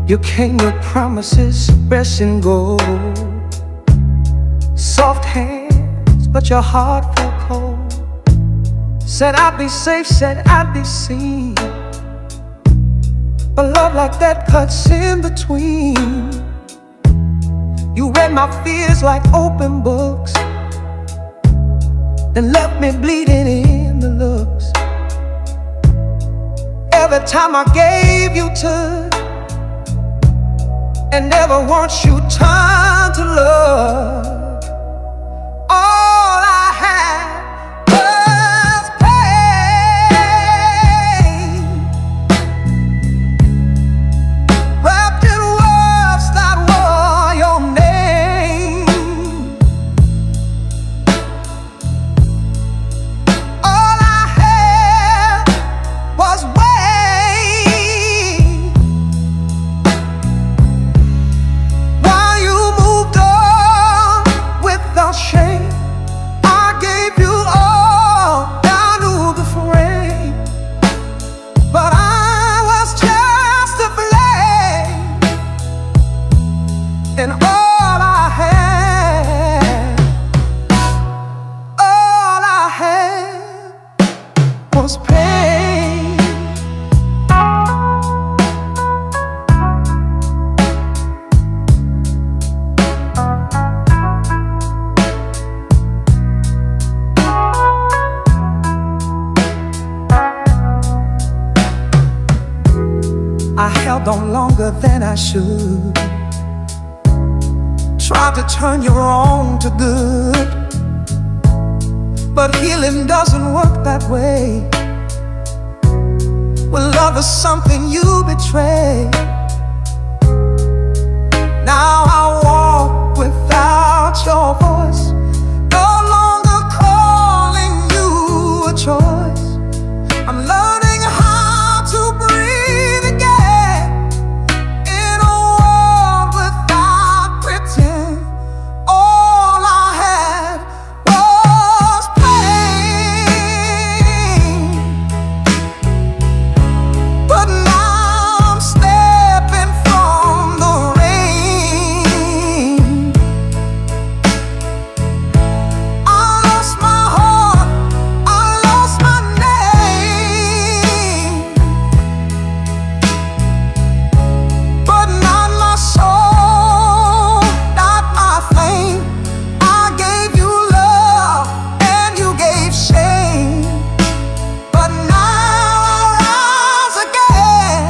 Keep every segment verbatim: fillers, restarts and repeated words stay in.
You came with promises, fresh and gold, soft hands, but your heart felt cold. Said I'd be safe, said I'd be seen, but love like that cuts in between. You read my fears like open books, then left me bleeding in the looks. Every time I gave, you took, and never once you turned to love. All I had was pain, wrapped in words that were your name. All I had was wait, while you moved on without shame. I gave you all down to the frame, but I was just a flame, and all I had, all I had was pain. I held on longer than I should, tried to turn your wrong to good, but healing doesn't work that way. When love is something you betray, now I walk without your voice, no longer calling you a choice. I'm learning how to breathe again in a world without pretend. All I had was pain, but now I'm stepping from the rain. I lost my heart, I lost my name, but not my soul, not my flame. I gave you love and you gave shame, but now I rise again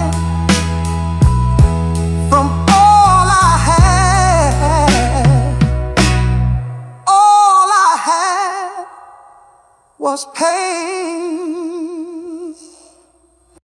from all I had. All I had was pain.